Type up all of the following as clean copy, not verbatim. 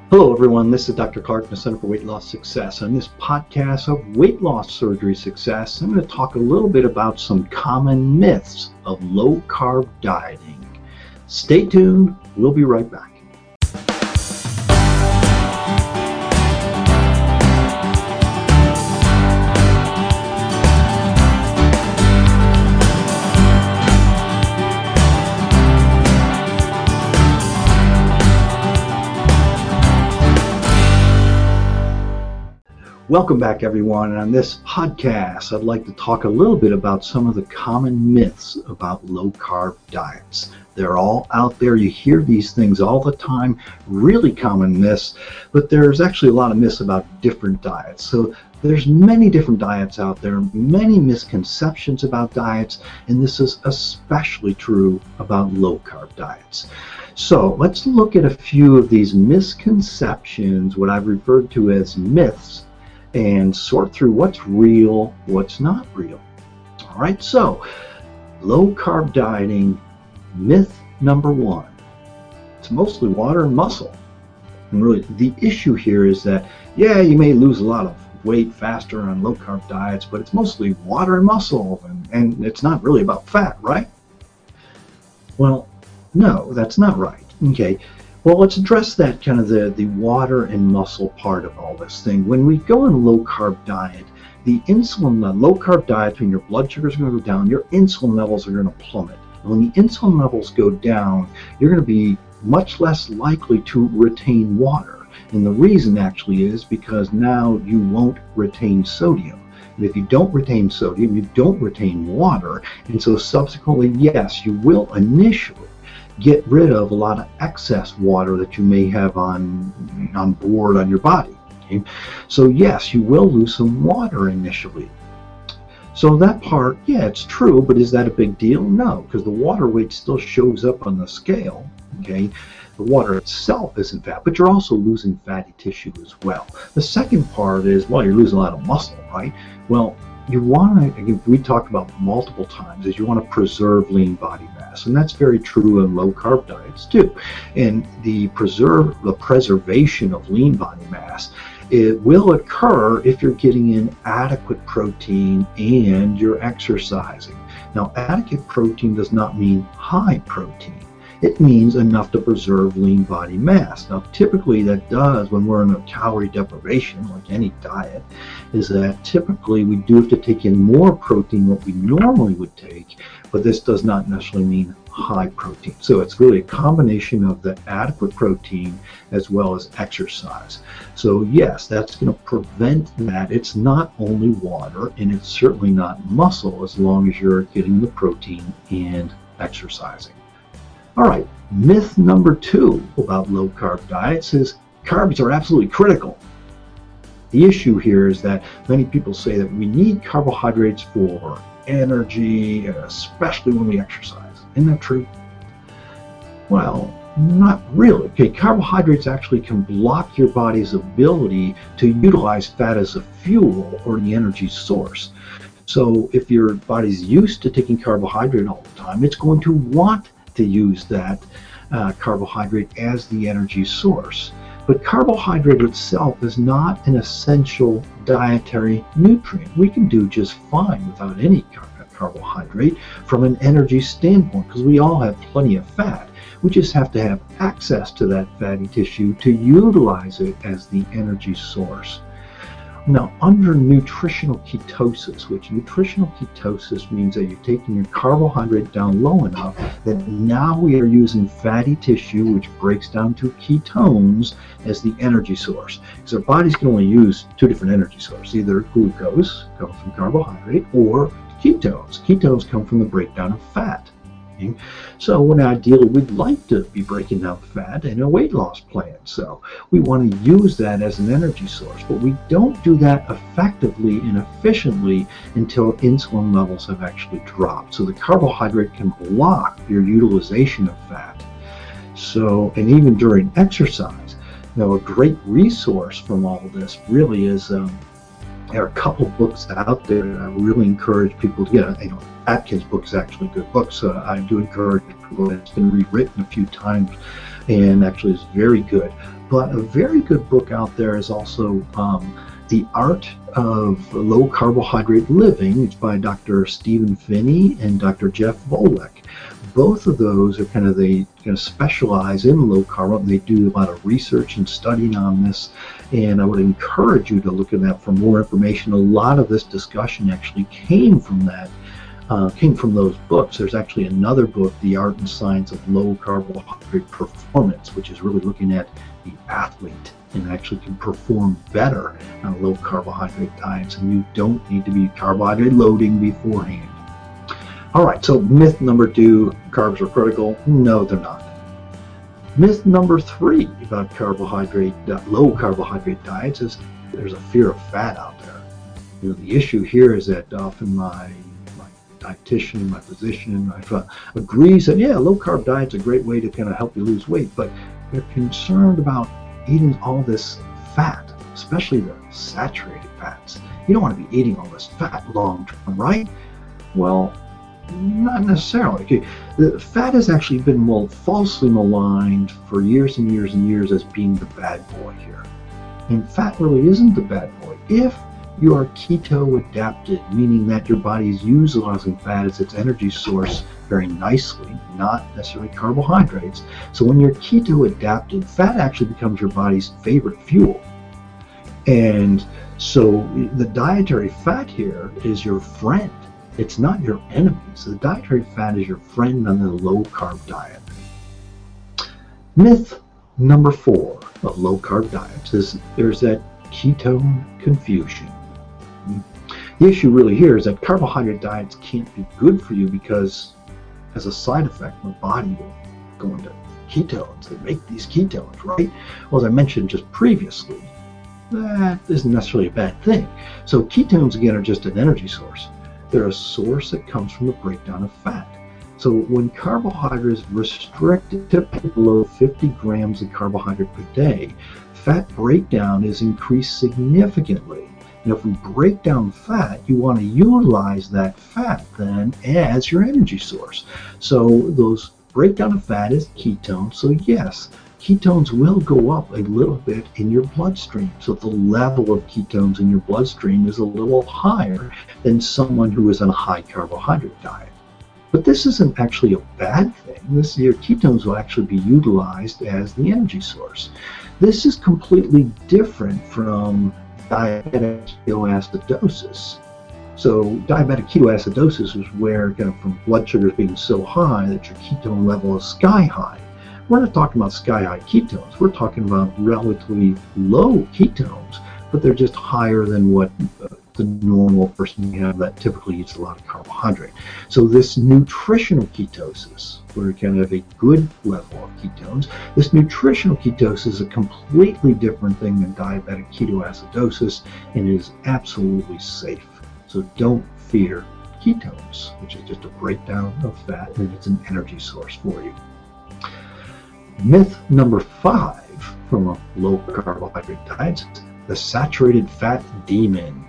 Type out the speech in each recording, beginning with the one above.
Hello everyone, this is Dr. Clark from the Center for Weight Loss Success. On this podcast of weight loss surgery success, I'm going to talk a little bit about some common myths of low-carb dieting. Stay tuned, we'll be right back. Welcome back everyone, and on this podcast I'd like to talk a little bit about some of the common myths about low-carb diets. They're all out there, you hear these things all the time, really common myths, but there's actually a lot of myths about different diets. So there's many different diets out there, many misconceptions about diets, and this is especially true about low-carb diets. So let's look at a few of these misconceptions, what I've referred to as myths, and sort through what's real, what's not real. All right, so low-carb dieting, myth number one, it's mostly water and muscle. And really, the issue here is that, yeah, you may lose a lot of weight faster on low-carb diets, but it's mostly water and muscle, and it's not really about fat, right? Well, no, that's not right. Okay. Well, let's address that kind of the water and muscle part of all this thing. When we go on a low-carb diet, the low-carb diet, when your blood sugars are going to go down, your insulin levels are going to plummet. And when the insulin levels go down, you're going to be much less likely to retain water. And the reason actually is because now you won't retain sodium. And if you don't retain sodium, you don't retain water. And so subsequently, yes, you will initially get rid of a lot of excess water that you may have on board on your body. Okay? So yes, you will lose some water initially. So that part, yeah, it's true, but is that a big deal? No, because the water weight still shows up on the scale. Okay, the water itself isn't fat, but you're also losing fatty tissue as well. The second part is, well, you're losing a lot of muscle, right? Well, you want to, again, we talked about multiple times, is you want to preserve lean body mass, and that's very true in low-carb diets too. And the preservation of lean body mass, it will occur if you're getting in adequate protein and you're exercising. Now, adequate protein does not mean high protein. It means enough to preserve lean body mass. Now, typically that does, when we're in a calorie deprivation, like any diet, is that typically we do have to take in more protein than what we normally would take, but this does not necessarily mean high protein. So it's really a combination of the adequate protein as well as exercise. So yes, that's going to prevent that. It's not only water, and it's certainly not muscle, as long as you're getting the protein and exercising. All right, myth number two about low-carb diets is carbs are absolutely critical. The issue here is that many people say that we need carbohydrates for energy, especially when we exercise. Isn't that true? Well, not really. Okay, carbohydrates actually can block your body's ability to utilize fat as a fuel or the energy source. So if your body's used to taking carbohydrate all the time, it's going to want to use that carbohydrate as the energy source. But carbohydrate itself is not an essential dietary nutrient. We can do just fine without any carbohydrate from an energy standpoint, because we all have plenty of fat. We just have to have access to that fatty tissue to utilize it as the energy source. Now, under nutritional ketosis, which nutritional ketosis means that you're taking your carbohydrate down low enough that now we are using fatty tissue, which breaks down to ketones, as the energy source. Because our bodies can only use two different energy sources. Either glucose comes from carbohydrate, or ketones. Ketones come from the breakdown of fat. Okay? So when ideally we'd like to be breaking down fat in a weight loss plan. So we want to use that as an energy source, but we don't do that effectively and efficiently until insulin levels have actually dropped. So the carbohydrate can block your utilization of fat. So, and even during exercise, now a great resource from all of this really is there are a couple books out there that I really encourage people to get. You know, Atkins' book is actually a good book, so I do encourage people. It's been rewritten a few times, and actually is very good. But a very good book out there is also The Art of Low Carbohydrate Living. It's by Dr. Stephen Phinney and Dr. Jeff Volek. Both of those are they specialize in low carb. They do a lot of research and studying on this, and I would encourage you to look at that for more information. A lot of this discussion actually came from those books. There's actually another book, The Art and Science of Low Carbohydrate Performance, which is really looking at the athlete and actually can perform better on low carbohydrate diets, and you don't need to be carbohydrate loading beforehand. All right, so myth number 2, carbs are critical. No, they're not. Myth number 3 about low carbohydrate diets is there's a fear of fat out there. The issue here is that often my dietitian, my physician, agrees that low carb diet's a great way to help you lose weight, but they're concerned about eating all this fat, especially the saturated fats. You don't want to be eating all this fat long term, right? Well, not necessarily. Okay. The fat has actually been falsely maligned for years and years and years as being the bad boy here. And fat really isn't the bad boy. If you are keto adapted, meaning that your body is utilizing fat as its energy source very nicely, not necessarily carbohydrates. So when you're keto adapted, fat actually becomes your body's favorite fuel. And so the dietary fat here is your friend. It's not your enemy. So the dietary fat is your friend on the low carb diet. Myth number 4 of low carb diets is there's that ketone confusion. The issue really here is that carbohydrate diets can't be good for you because as a side effect, the body will go into ketones. They make these ketones, right? Well, as I mentioned just previously, that isn't necessarily a bad thing. So ketones, again, are just an energy source. They're a source that comes from the breakdown of fat. So when carbohydrates restricted to below 50 grams of carbohydrate per day, fat breakdown is increased significantly. And if we break down fat, you want to utilize that fat then as your energy source. So those breakdown of fat is ketones. So yes, ketones will go up a little bit in your bloodstream. So the level of ketones in your bloodstream is a little higher than someone who is on a high carbohydrate diet. But this isn't actually a bad thing. Your ketones will actually be utilized as the energy source. This is completely different from diabetic ketoacidosis. So diabetic ketoacidosis is where from blood sugars being so high that your ketone level is sky high. We're not talking about sky high ketones. We're talking about relatively low ketones, but they're just higher than what the normal person you have that typically eats a lot of carbohydrate. So this nutritional ketosis, where you have a good level of ketones, this nutritional ketosis is a completely different thing than diabetic ketoacidosis and is absolutely safe. So don't fear ketones, which is just a breakdown of fat, and it's an energy source for you. Myth number 5 from a low carbohydrate diet: the saturated fat demon.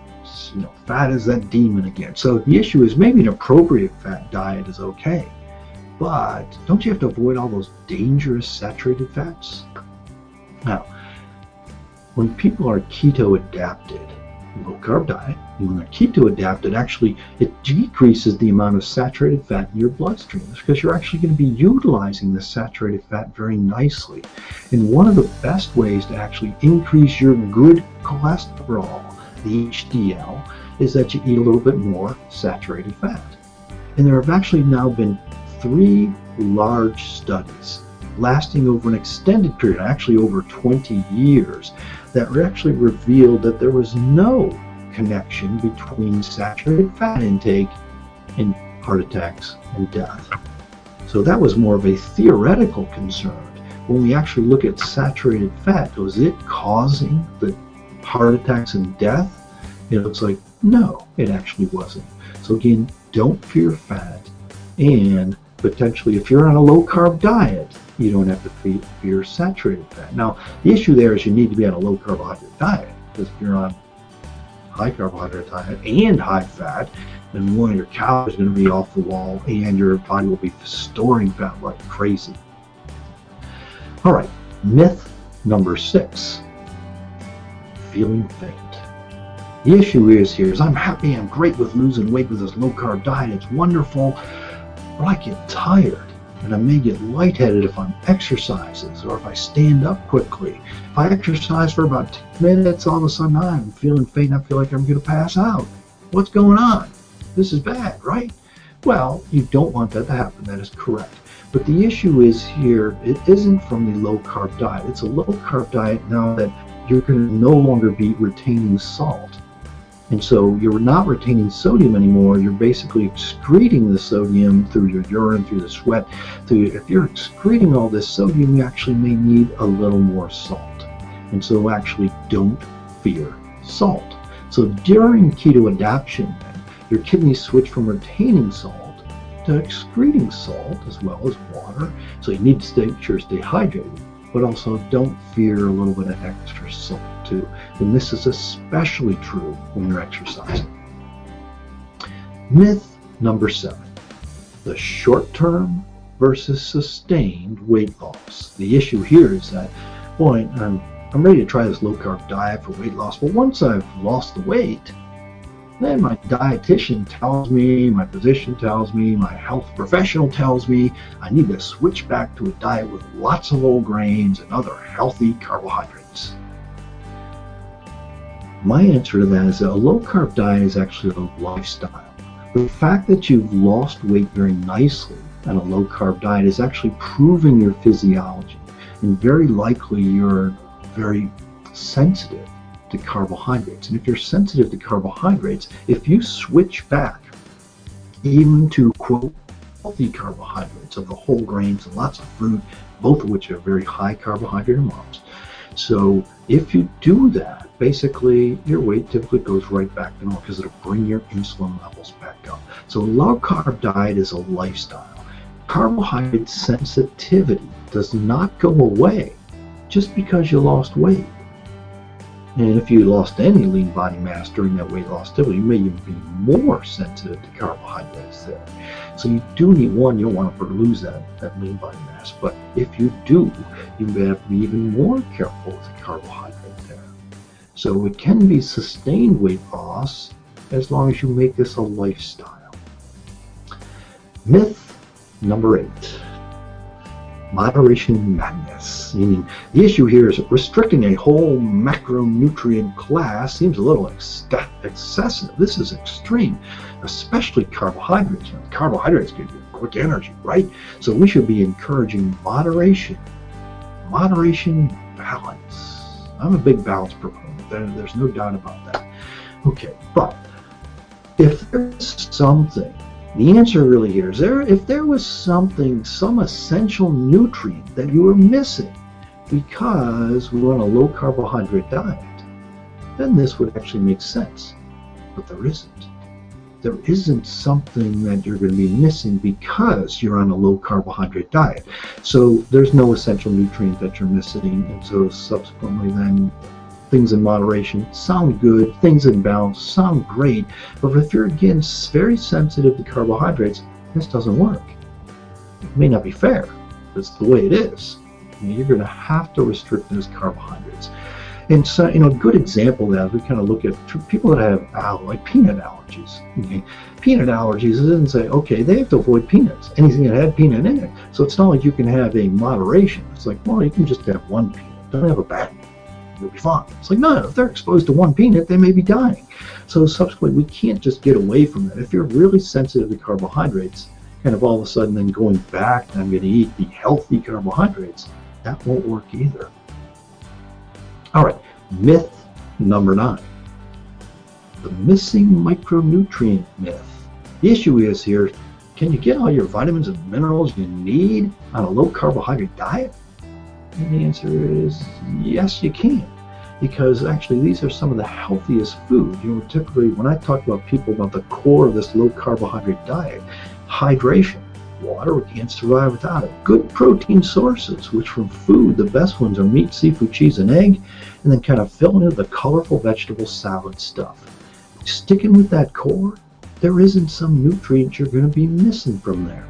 Fat is that demon again. So the issue is maybe an appropriate fat diet is okay, but don't you have to avoid all those dangerous saturated fats? Now, when people are keto adapted, low carb diet, when they're keto adapted, actually it decreases the amount of saturated fat in your bloodstream because you're actually going to be utilizing the saturated fat very nicely. And one of the best ways to actually increase your good cholesterol, the HDL, is that you eat a little bit more saturated fat. And there have actually now been 3 large studies lasting over an extended period, actually over 20 years, that actually revealed that there was no connection between saturated fat intake and heart attacks and death. So that was more of a theoretical concern. When we actually look at saturated fat, was it causing the heart attacks and death? It looks like no, it actually wasn't. So again, don't fear fat, and potentially if you're on a low carb diet, you don't have to fear saturated fat. Now, the issue there is you need to be on a low carbohydrate diet, because if you're on high carbohydrate diet and high fat, then one of your calories is going to be off the wall and your body will be storing fat like crazy. All right, myth Number 6, feeling faint. The issue is I'm happy, I'm great with losing weight with this low-carb diet, it's wonderful, but I get tired, and I may get lightheaded if I'm exercises or if I stand up quickly. If I exercise for about 10 minutes, all of a sudden I'm feeling faint and I feel like I'm going to pass out. What's going on? This is bad, right? Well, you don't want that to happen. That is correct. But the issue is here, it isn't from the low-carb diet. It's a low-carb diet now that you're going to no longer be retaining salt. And so you're not retaining sodium anymore. You're basically excreting the sodium through your urine, through the sweat. If you're excreting all this sodium, you actually may need a little more salt. And so actually don't fear salt. So during keto adaptation, your kidneys switch from retaining salt to excreting salt as well as water. So you need to make sure to stay hydrated, but also don't fear a little bit of extra salt too. And this is especially true when you're exercising. Myth number 7, the short-term versus sustained weight loss. The issue here is that, boy, I'm ready to try this low-carb diet for weight loss, but once I've lost the weight, then my dietitian tells me, my physician tells me, my health professional tells me I need to switch back to a diet with lots of whole grains and other healthy carbohydrates. My answer to that is that a low-carb diet is actually a lifestyle. The fact that you've lost weight very nicely on a low-carb diet is actually proving your physiology, and very likely you're very sensitive to carbohydrates. And if you're sensitive to carbohydrates, if you switch back even to, quote, healthy carbohydrates of the whole grains and lots of fruit, both of which are very high carbohydrate amounts. So if you do that, basically your weight typically goes right back to normal because it'll bring your insulin levels back up. So a low-carb diet is a lifestyle. Carbohydrate sensitivity does not go away just because you lost weight. And if you lost any lean body mass during that weight loss, typically you may even be more sensitive to carbohydrates there. So you do need, one, you don't want to lose that lean body mass, but if you do, you may have to be even more careful with the carbohydrate there. So it can be sustained weight loss as long as you make this a lifestyle. Myth number 8. Moderation madness, meaning the issue here is restricting a whole macronutrient class seems a little excessive. This is extreme, especially carbohydrates. Carbohydrates give you quick energy, right? So we should be encouraging moderation, balance. I'm a big balance proponent. There's no doubt about that. Okay, but if there's something, the answer really here is if there was something, some essential nutrient that you were missing because we were on a low carbohydrate diet, then this would actually make sense. But there isn't. There isn't something that you're going to be missing because you're on a low carbohydrate diet. So there's no essential nutrient that you're missing, and so subsequently then things in moderation sound good, things in balance sound great, but if you're again very sensitive to carbohydrates, this doesn't work. It may not be fair, but it's the way it is. You're going to have to restrict those carbohydrates. And so, a good example of that, we kind of look at people that have like peanut allergies. Okay? Peanut allergies doesn't say, okay, they have to avoid peanuts, anything that had peanut in it. So it's not like you can have a moderation. It's like, well, you can just have one peanut. Don't have a bad one. You'll be fine. It's like, no, if they're exposed to one peanut, they may be dying. So subsequently, we can't just get away from that. If you're really sensitive to carbohydrates, kind of all of a sudden then going back and I'm going to eat the healthy carbohydrates, that won't work either. All right, myth number 9, the missing micronutrient myth. The issue is here, can you get all your vitamins and minerals you need on a low carbohydrate diet? And the answer is yes, you can, because actually these are some of the healthiest food. Typically when I talk about people about the core of this low carbohydrate diet, hydration, water, we can't survive without it. Good protein sources, which from food, the best ones are meat, seafood, cheese, and egg, and then kind of filling in the colorful vegetable salad stuff. Sticking with that core, there isn't some nutrient you're going to be missing from there.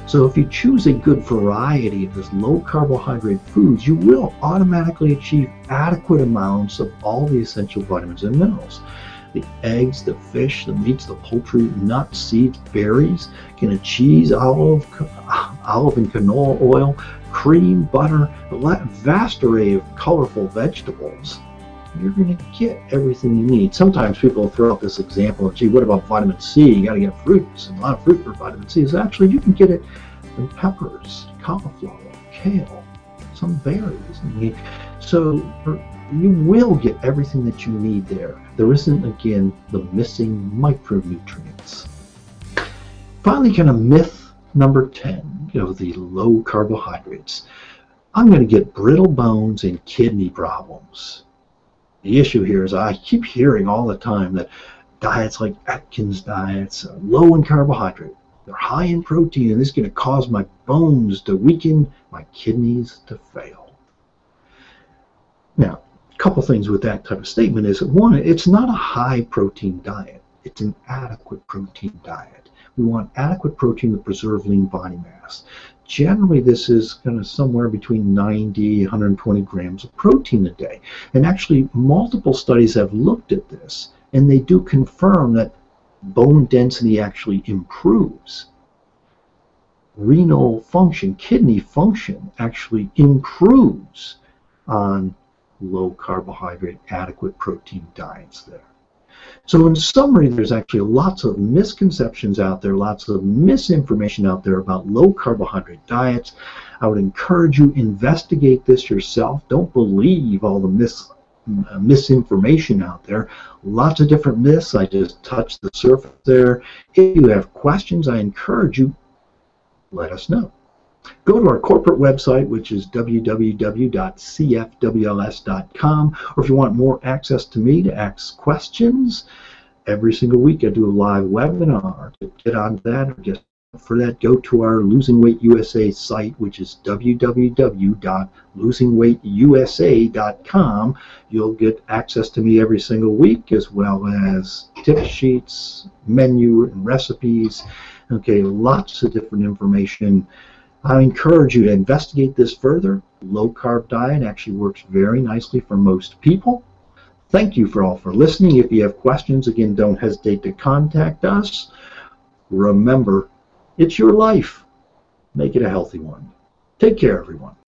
So if you choose a good variety of this low carbohydrate foods, you will automatically achieve adequate amounts of all the essential vitamins and minerals. The eggs, the fish, the meats, the poultry, nuts, seeds, berries, cheese, olive and canola oil, cream, butter, a vast array of colorful vegetables. You're going to get everything you need. Sometimes people throw out this example of, gee, what about vitamin C? You got to get fruits, and a lot of fruit for vitamin C. So actually, you can get it in peppers, cauliflower, kale, some berries. So you will get everything that you need there. There isn't, again, the missing micronutrients. Finally, kind of myth number 10 of the low carbohydrates. I'm going to get brittle bones and kidney problems. The issue here is I keep hearing all the time that diets like Atkins diets are low in carbohydrate. They're high in protein, and this is going to cause my bones to weaken, my kidneys to fail. Now, a couple things with that type of statement is, one, it's not a high protein diet. It's an adequate protein diet. We want adequate protein to preserve lean body mass. Generally, this is kind of somewhere between 90 and 120 grams of protein a day. And actually, multiple studies have looked at this, and they do confirm that bone density actually improves. Renal function, kidney function actually improves on low carbohydrate, adequate protein diets there. So in summary, there's actually lots of misconceptions out there, lots of misinformation out there about low carbohydrate diets. I would encourage you, investigate this yourself. Don't believe all the misinformation out there. Lots of different myths. I just touched the surface there. If you have questions, I encourage you, let us know. Go to our corporate website, which is www.cfwls.com, or if you want more access to me to ask questions, every single week I do a live webinar. To get on that, or just for that, go to our Losing Weight USA site, which is www.losingweightUSA.com. You'll get access to me every single week, as well as tip sheets, menu, and recipes. Okay, lots of different information. I encourage you to investigate this further. Low-carb diet actually works very nicely for most people. Thank you for listening. If you have questions, again, don't hesitate to contact us. Remember, it's your life. Make it a healthy one. Take care, everyone.